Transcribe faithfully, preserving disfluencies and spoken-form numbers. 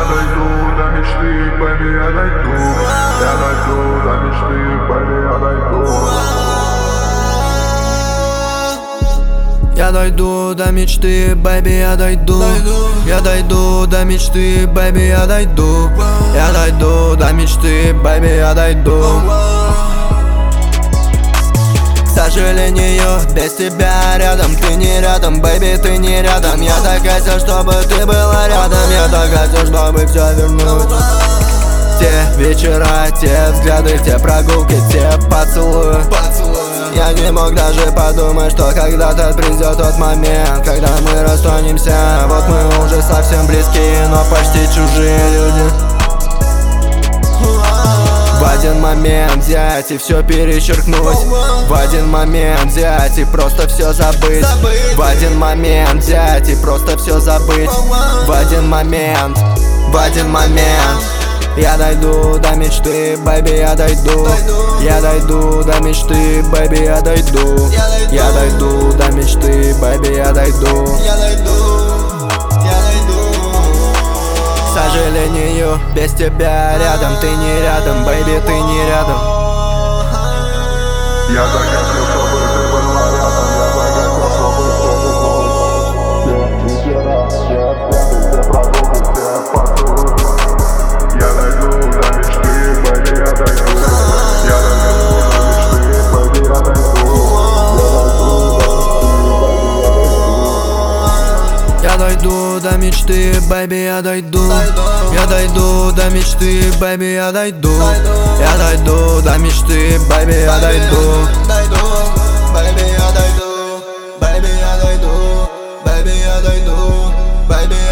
Я дойду до мечты, baby, я дойду. Я дойду до мечты, baby, я дойду. Я дойду до мечты, baby, я дойду. Я дойду до мечты, baby, я дойду. Я дойду до мечты, baby, я дойду. К сожалению, без тебя рядом, ты не рядом, baby, ты не рядом. Я так хотел, чтобы ты была рядом. Я так хотел, чтобы все вернуть. Те вечера, те взгляды, те прогулки, те поцелуи. Я не мог даже подумать, что когда-то придет тот момент, когда мы расстанемся. Вот мы уже совсем близкие, но почти чужие люди. В один момент взять и все перечеркнуть. В один момент взять и просто все забыть. В один момент взять и просто все забыть. В один момент, в один момент я дойду до мечты, baby, я дойду. Я дойду до мечты, baby, я дойду. Я дойду до мечты, baby, я дойду. К сожалению, без тебя рядом, ты не рядом, baby, ты не рядом. Я так хотел, чтобы ты была рядом. Я так хотел, чтобы ты была Я дойду до мечты, baby, я дойду. Я дойду до мечты, baby, я дойду. Я дойду до мечты, baby, я дойду. Я дойду до мечты, baby, я дойду. Я дойду до мечты, baby, я дойду. Baby, я дойду, baby, я дойду, baby, я дойду, baby,